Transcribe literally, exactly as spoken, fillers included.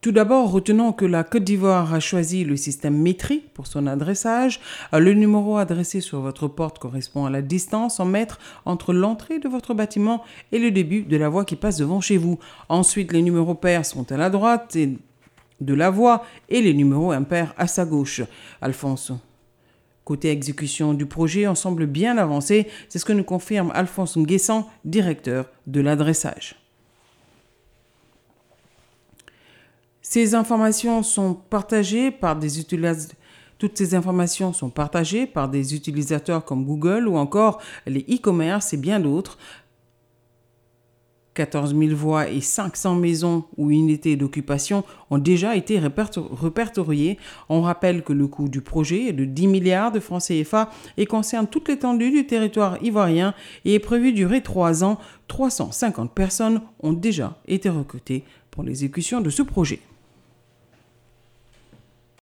Tout d'abord, retenons que la Côte d'Ivoire a choisi le système Métri pour son adressage. Le numéro adressé sur votre porte correspond à la distance en mètres entre l'entrée de votre bâtiment et le début de la voie qui passe devant chez vous. Ensuite, les numéros pairs sont à la droite de la voie et les numéros impairs à sa gauche. Alphonse. Côté exécution du projet, on semble bien avancé. C'est ce que nous confirme Alphonse Nguessan, directeur de l'adressage. Ces informations sont partagées par des utilisateurs. Toutes ces informations sont partagées par des utilisateurs comme Google ou encore les e-commerce et bien d'autres. quatorze mille voies et cinq cents maisons ou unités d'occupation ont déjà été répertoriées. On rappelle que le coût du projet est de dix milliards de francs C F A et concerne toute l'étendue du territoire ivoirien et est prévu durer trois ans. trois cent cinquante personnes ont déjà été recrutées pour l'exécution de ce projet.